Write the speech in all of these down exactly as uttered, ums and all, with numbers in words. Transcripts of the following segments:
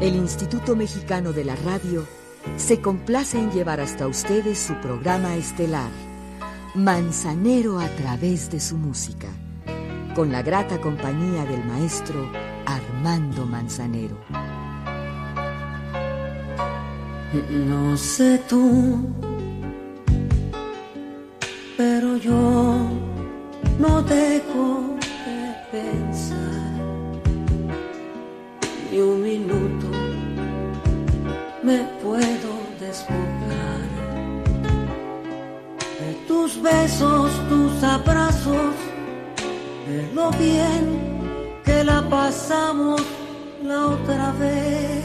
El Instituto Mexicano de la Radio se complace en llevar hasta ustedes su programa estelar, Manzanero a través de su música, con la grata compañía del maestro Armando Manzanero. No sé tú, pero yo no dejo de pensar ni un minuto. Me puedo despojar de tus besos, tus abrazos, de lo bien que la pasamos la otra vez.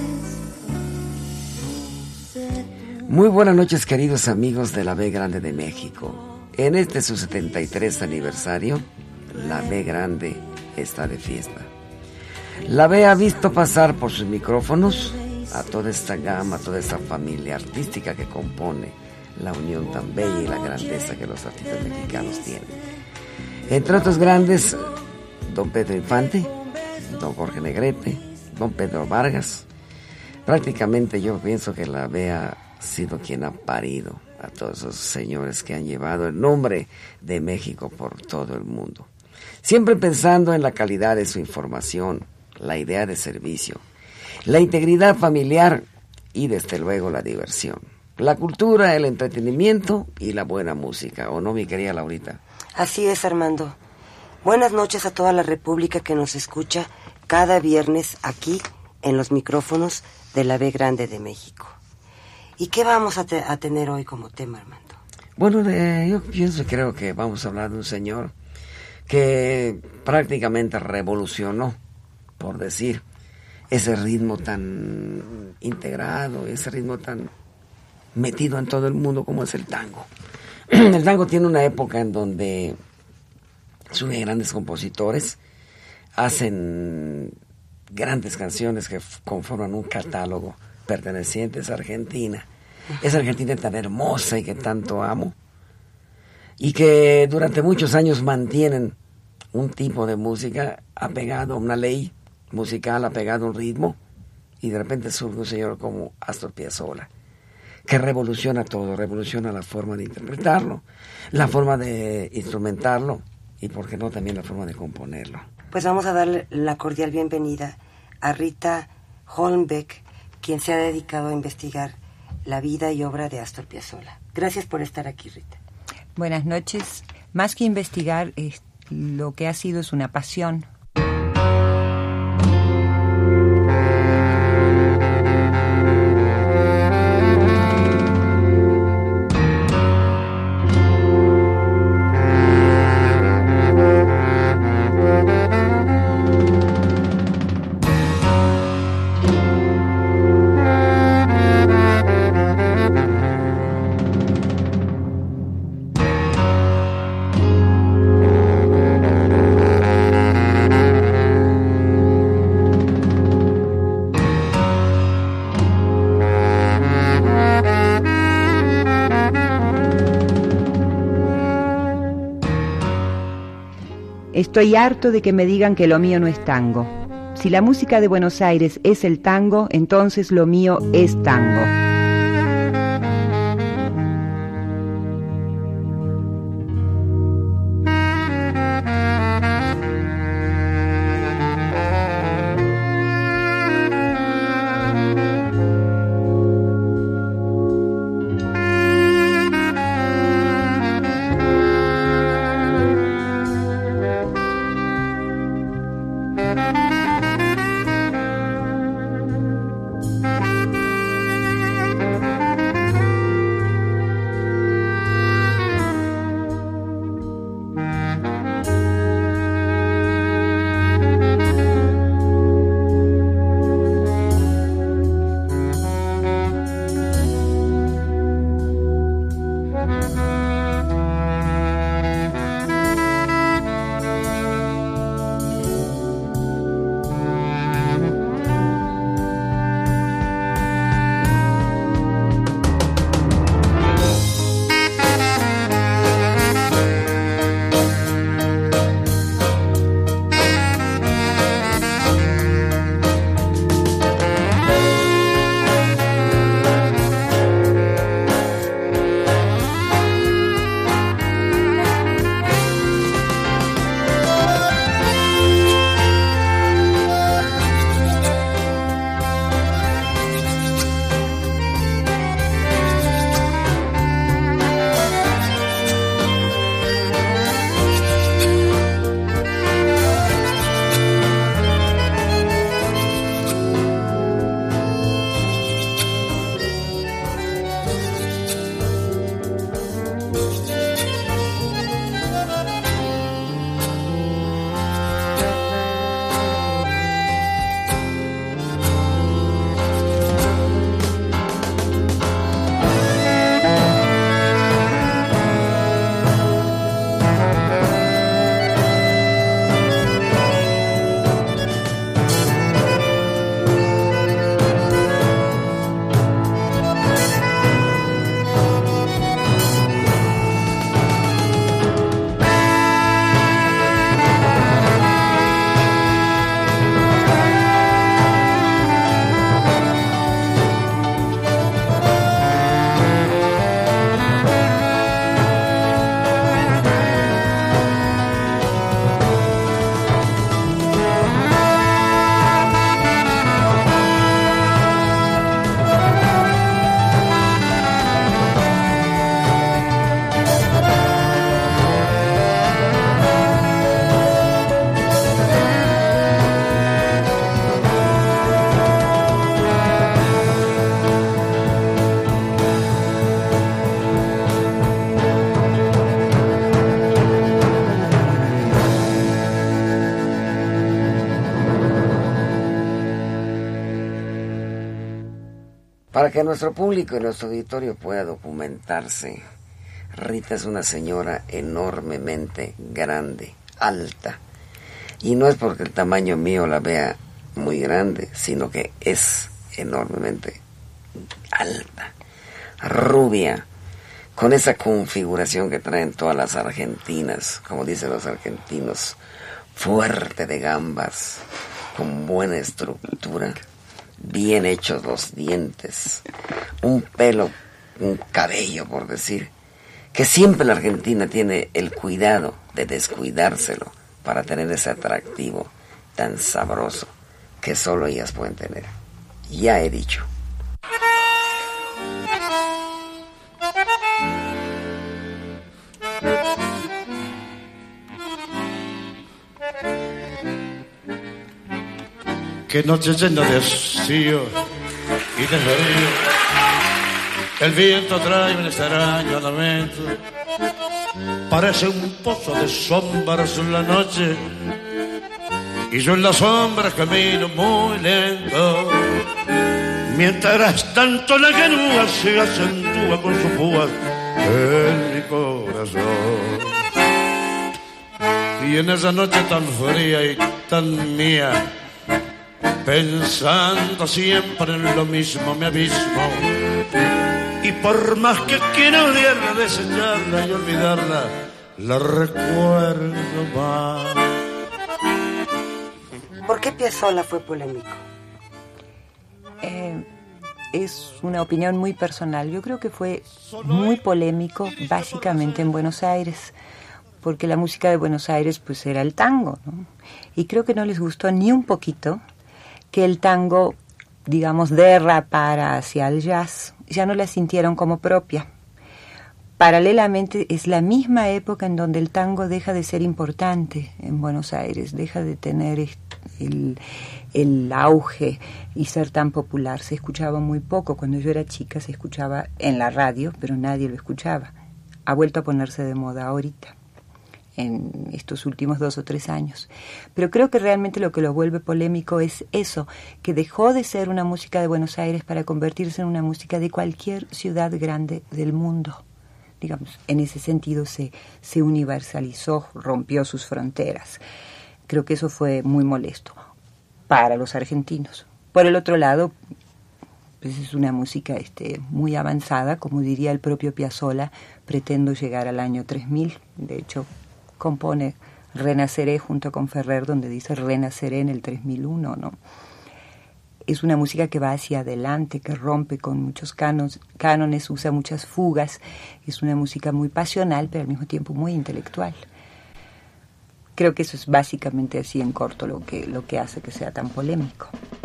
Muy buenas noches, queridos amigos de la B Grande de México. En este su setenta y tres aniversario, la B Grande está de fiesta. La B ha visto pasar por sus micrófonos a toda esta gama, a toda esta familia artística que compone la unión tan bella y la grandeza que los artistas mexicanos tienen. Entre otros grandes, don Pedro Infante, don Jorge Negrete, don Pedro Vargas. Prácticamente yo pienso que la B ha sido quien ha parido a todos esos señores que han llevado el nombre de México por todo el mundo. Siempre pensando en la calidad de su información, la idea de servicio, la integridad familiar y desde luego la diversión, la cultura, el entretenimiento y la buena música. ¿O no, mi querida Laurita? Así es, Armando. Buenas noches a toda la República que nos escucha cada viernes aquí en los micrófonos de la B Grande de México. ¿Y qué vamos a, te- a tener hoy como tema, Armando? Bueno, eh, yo pienso, creo que vamos a hablar de un señor que prácticamente revolucionó, por decir, ese ritmo tan integrado, ese ritmo tan metido en todo el mundo como es el tango. El tango tiene una época en donde surgen grandes compositores, hacen grandes canciones que f- conforman un catálogo pertenecientes a Argentina. Esa Argentina tan hermosa y que tanto amo, y que durante muchos años mantienen un tipo de música apegado a una ley musical, apegado a un ritmo, y de repente surge un señor como Astor Piazzolla, que revoluciona todo, revoluciona la forma de interpretarlo, la forma de instrumentarlo, y por qué no también la forma de componerlo. Pues vamos a darle la cordial bienvenida a Rita Holmbeck, quien se ha dedicado a investigar la vida y obra de Astor Piazzolla. Gracias por estar aquí, Rita. Buenas noches. Más que investigar, es, lo que ha sido es una pasión. Estoy harto de que me digan que lo mío no es tango. Si la música de Buenos Aires es el tango, entonces lo mío es tango. Para que nuestro público y nuestro auditorio pueda documentarse, Rita es una señora enormemente grande, alta. Y no es porque el tamaño mío la vea muy grande, sino que es enormemente alta, rubia, con esa configuración que traen todas las argentinas, como dicen los argentinos, fuerte de gambas, con buena estructura, bien hechos los dientes, un pelo, un cabello, por decir, que siempre la Argentina tiene el cuidado de descuidárselo para tener ese atractivo tan sabroso que solo ellas pueden tener. Ya he dicho. Qué noche llena de hastío y de frío. El viento trae un extraño lamento. Parece un pozo de sombras en la noche, y yo en las sombras camino muy lento. Mientras tanto la llanura se acentúa con sus púas en mi corazón. Y en esa noche tan fría y tan mía, pensando siempre en lo mismo me abismo. Y por más que quiera odiarla, desecharla y olvidarla, la recuerdo más. ¿Por qué Piazzolla fue polémico? Eh, es una opinión muy personal. Yo creo que fue muy polémico básicamente en Buenos Aires, porque la música de Buenos Aires pues era el tango, ¿no? Y creo que no les gustó ni un poquito que el tango, digamos, derrapara hacia el jazz. Ya no la sintieron como propia. Paralelamente es la misma época en donde el tango deja de ser importante en Buenos Aires, deja de tener el, el auge y ser tan popular. Se escuchaba muy poco. Cuando yo era chica se escuchaba en la radio, pero nadie lo escuchaba. Ha vuelto a ponerse de moda ahorita, en estos últimos dos o tres años. Pero creo que realmente lo que lo vuelve polémico es eso, que dejó de ser una música de Buenos Aires para convertirse en una música de cualquier ciudad grande del mundo. Digamos, en ese sentido se, se universalizó, rompió sus fronteras. Creo que eso fue muy molesto para los argentinos. Por el otro lado, pues es una música este, muy avanzada, como diría el propio Piazzolla, pretendo llegar al año tres mil, de hecho compone Renaceré junto con Ferrer, donde dice Renaceré en el tres mil uno, ¿no? Es una música que va hacia adelante, que rompe con muchos cánones, cánones, usa muchas fugas. Es una música muy pasional, pero al mismo tiempo muy intelectual. Creo que eso es básicamente así en corto lo que, lo que hace que sea tan polémico.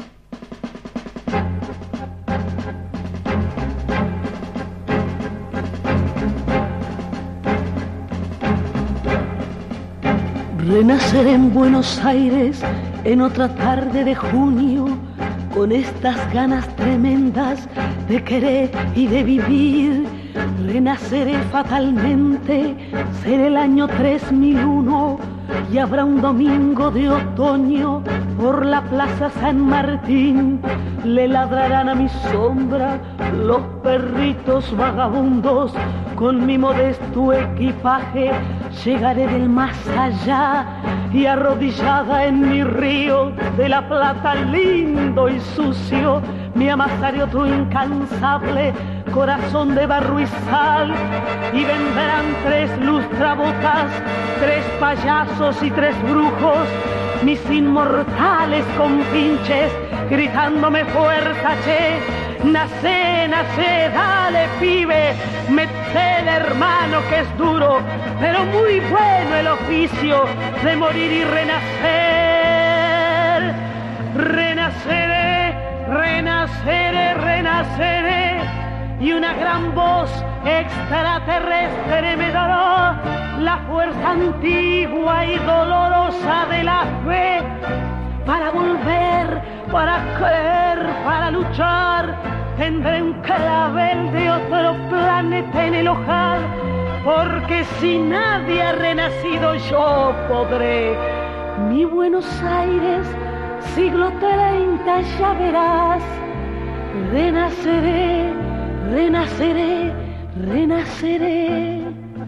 Renacer en Buenos Aires en otra tarde de junio, con estas ganas tremendas de querer y de vivir. Renaceré fatalmente, será el año tres mil uno y habrá un domingo de otoño por la plaza San Martín. Le ladrarán a mi sombra los perritos vagabundos. Con mi modesto equipaje llegaré del más allá y arrodillada en mi río de la Plata lindo y sucio me amasaré otro incansable corazón de barro y sal, y vendrán tres lustrabotas, tres payasos y tres brujos, mis inmortales compinches, gritándome fuerza, che, nace, nace, dale pibe, metele hermano que es duro, pero muy bueno el oficio de morir y renacer. Renaceré, renaceré, renaceré, y una gran voz extraterrestre me dará la fuerza antigua y dolorosa de la fe para volver, para creer, para luchar. Tendré un clavel de otro planeta en el ojal, porque si nadie ha renacido yo podré. Mi Buenos Aires, siglo treinta, ya verás, renaceré, renaceré, renaceré.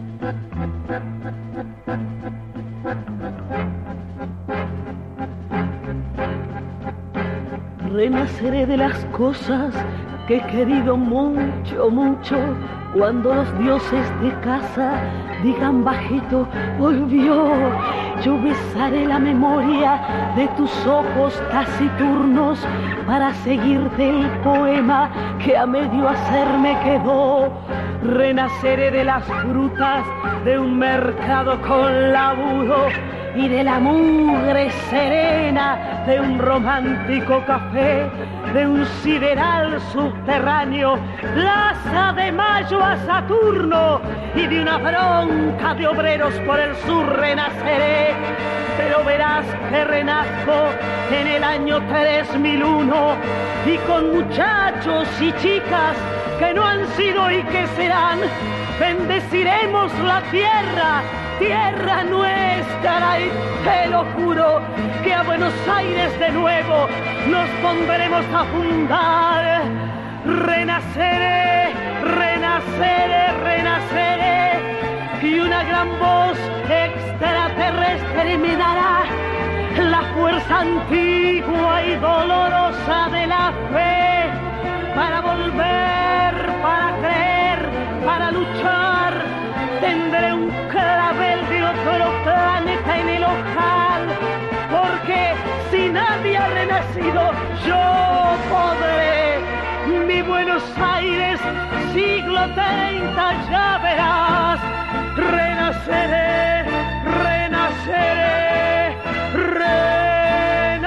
Renaceré de las cosas que he querido mucho, mucho. Cuando los dioses de casa digan bajito, volvió. Yo besaré la memoria de tus ojos taciturnos para seguirte el poema que a medio hacer me quedó. Renaceré de las frutas de un mercado con laburo y de la mugre serena de un romántico café, de un sideral subterráneo, Plaza de Mayo a Saturno, y de una bronca de obreros por el sur renaceré. Pero verás que renazco en el año tres mil uno y con muchachos y chicas que no han sido y que serán, bendeciremos la tierra, tierra nuestra, y te lo juro que a Buenos Aires de nuevo nos pondremos a fundar. Renaceré, renaceré, renaceré, y una gran voz extraterrestre me dará la fuerza antigua y dolorosa de la fe para volver, para creer, para luchar. Tendré un clavel de otro planeta en el ojal, porque si nadie ha renacido, yo podré. Mi Buenos Aires, siglo treinta, ya verás. Renaceré, renaceré, renaceré.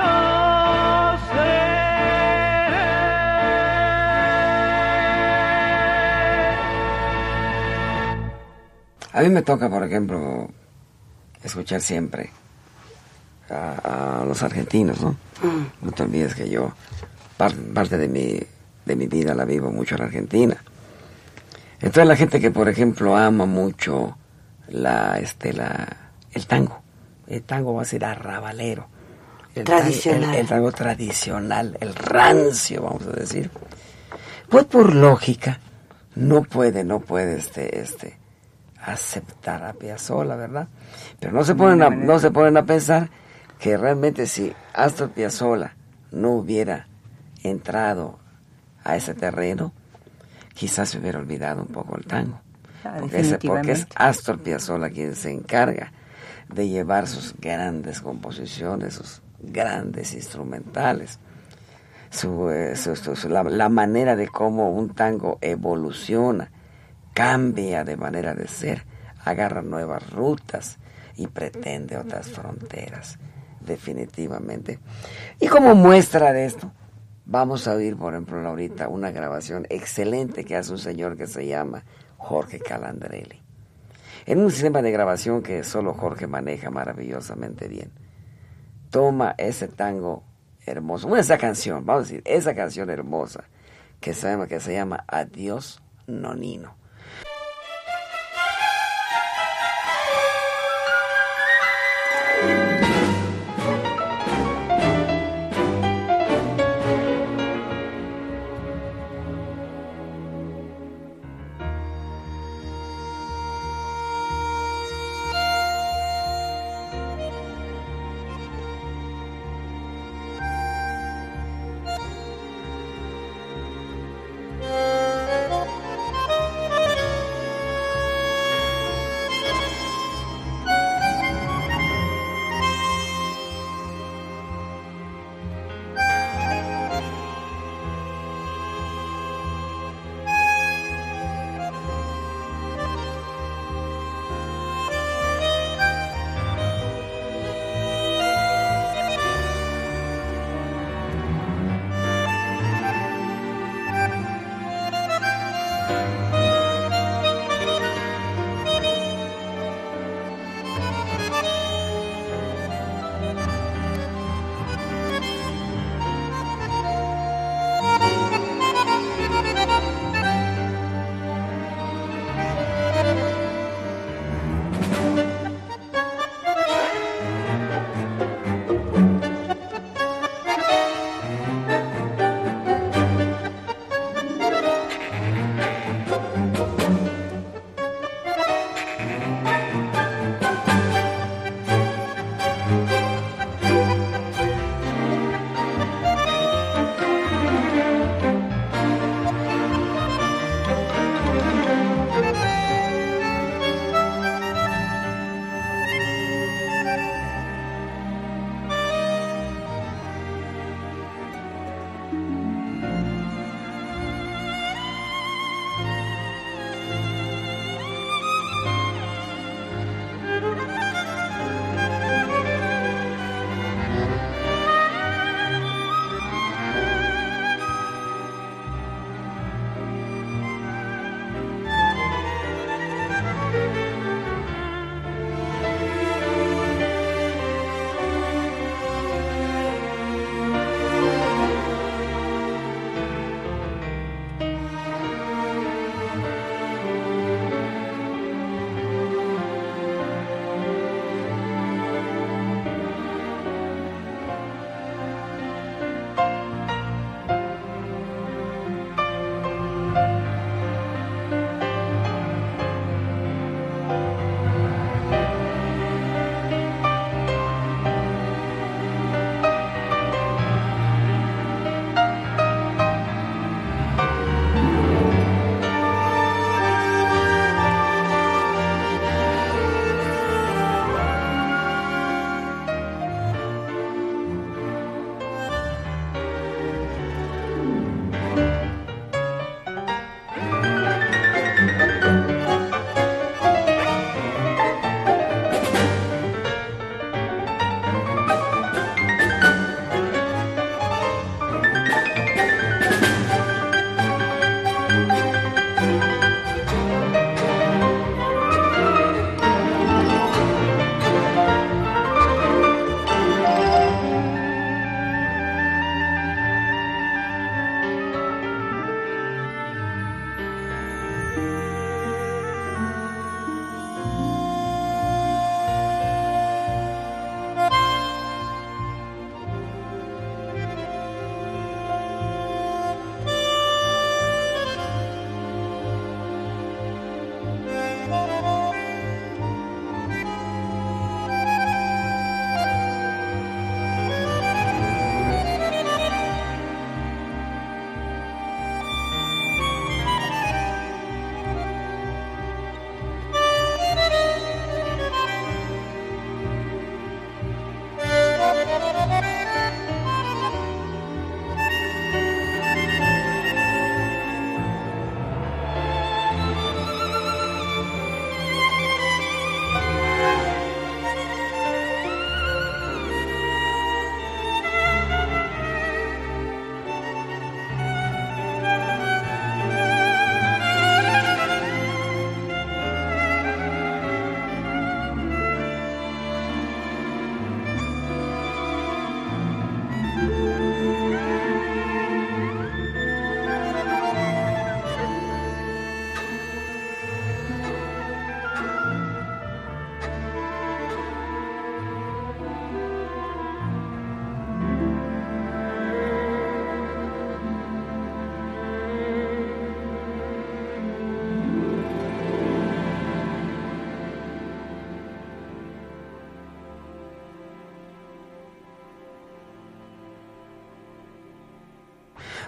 A mí me toca, por ejemplo, escuchar siempre a, a los argentinos, ¿no? Mm. No te olvides que yo, par, parte de mi, de mi vida la vivo mucho en Argentina. Entonces la gente que, por ejemplo, ama mucho la, este, la, el tango. El tango va a ser arrabalero. El tradicional. Tango, el, el tango tradicional, el rancio, vamos a decir. Pues por lógica, no puede, no puede este, este, aceptar a Piazzolla, ¿verdad? Pero no se ponen a, no se ponen a pensar que realmente si Astor Piazzolla no hubiera entrado a ese terreno, quizás se hubiera olvidado un poco el tango. Ah, porque, ese, porque es Astor Piazzolla quien se encarga de llevar sus grandes composiciones, sus grandes instrumentales, su, eh, su, su, su, la, la manera de cómo un tango evoluciona, cambia de manera de ser, agarra nuevas rutas y pretende otras fronteras, definitivamente. Y como muestra de esto, vamos a oír, por ejemplo, ahorita una grabación excelente que hace un señor que se llama Jorge Calandrelli, en un sistema de grabación que solo Jorge maneja maravillosamente bien. Toma ese tango hermoso, bueno, esa canción, vamos a decir, esa canción hermosa que se llama, que se llama Adiós Nonino.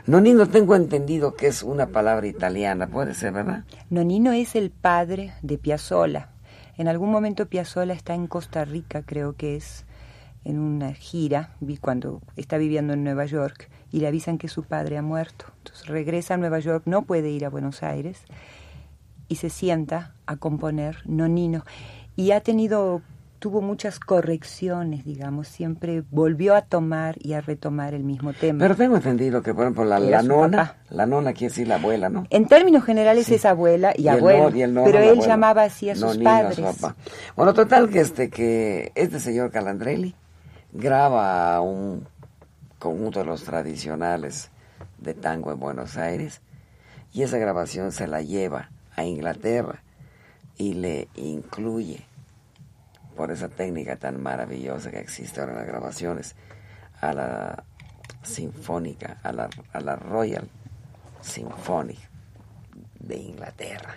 Nonino, tengo entendido que es una palabra italiana, puede ser, ¿verdad? Nonino es el padre de Piazzolla. En algún momento Piazzolla está en Costa Rica, creo que es, en una gira, cuando está viviendo en Nueva York, y le avisan que su padre ha muerto. Entonces regresa a Nueva York, no puede ir a Buenos Aires, y se sienta a componer Nonino. Y ha tenido... tuvo muchas correcciones, digamos, siempre volvió a tomar y a retomar el mismo tema. Pero tengo entendido que, por ejemplo, la, la nona, la nona quiere decir la abuela, ¿no? En términos generales sí. Es abuela y, y abuelo, no, y el nono, pero él abuela. Llamaba así a sus no, padres. Niño, a su papá. Bueno, total que este que este señor Calandrelli graba un conjunto de los tradicionales de tango en Buenos Aires y esa grabación se la lleva a Inglaterra y le incluye, por esa técnica tan maravillosa que existe ahora en las grabaciones, a la Sinfónica, a la, a la Royal Symphony de Inglaterra.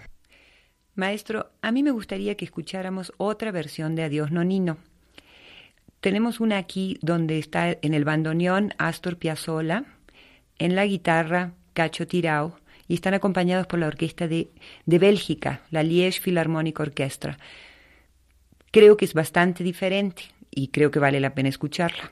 Maestro, a mí me gustaría que escucháramos otra versión de Adiós Nonino. Tenemos una aquí donde está en el bandoneón Astor Piazzolla, en la guitarra Cacho Tirao, y están acompañados por la orquesta de, de Bélgica, la Liège Philharmonic Orchestra. Creo que es bastante diferente y creo que vale la pena escucharla.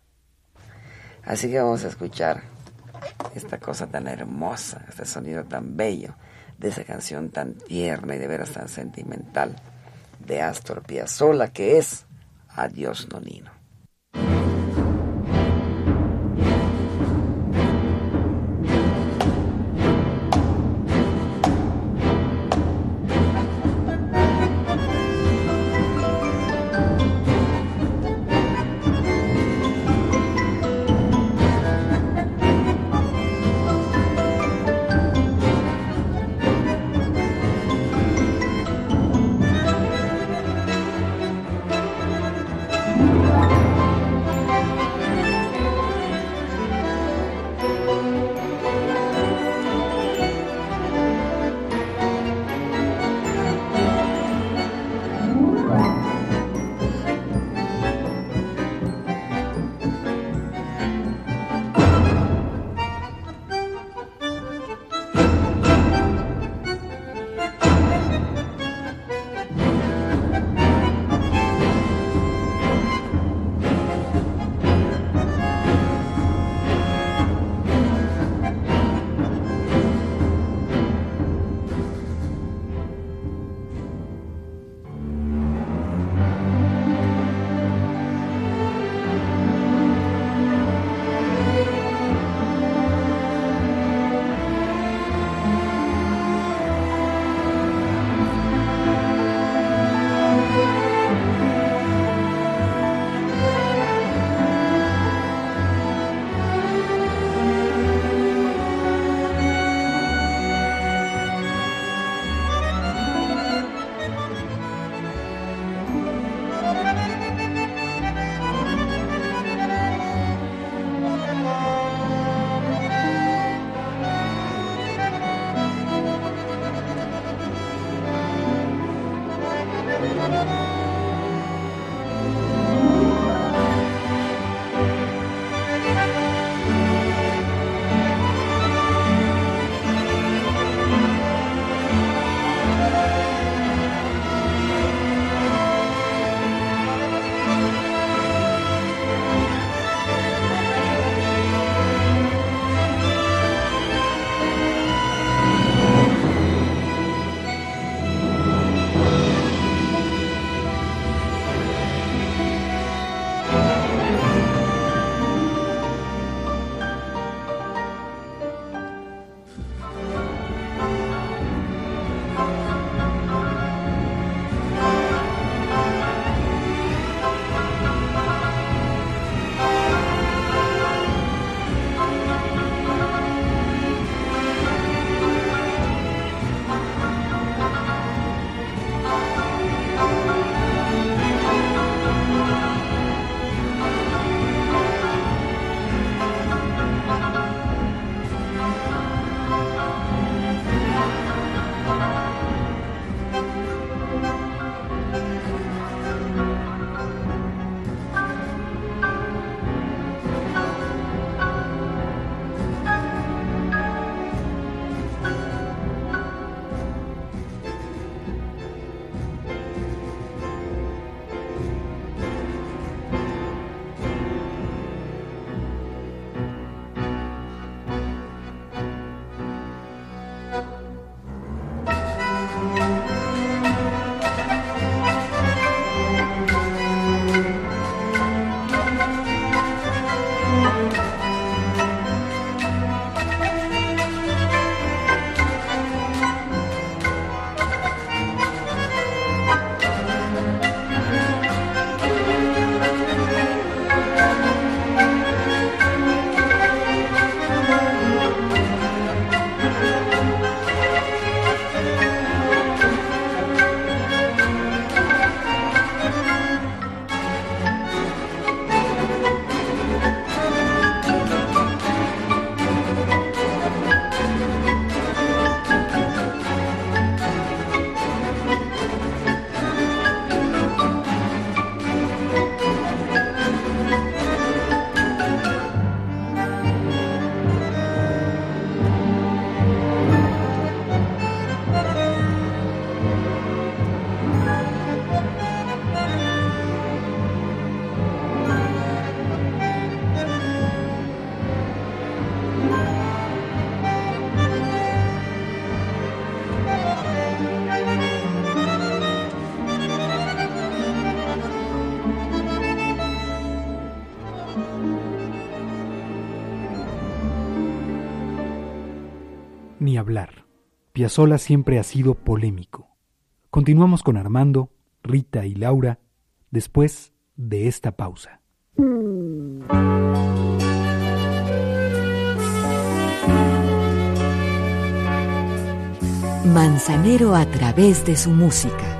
Así que vamos a escuchar esta cosa tan hermosa, este sonido tan bello, de esa canción tan tierna y de veras tan sentimental de Astor Piazzolla, que es Adiós Nonino. Thank you. Ni hablar. Piazzolla siempre ha sido polémico. Continuamos con Armando, Rita y Laura después de esta pausa. Manzanero a través de su música.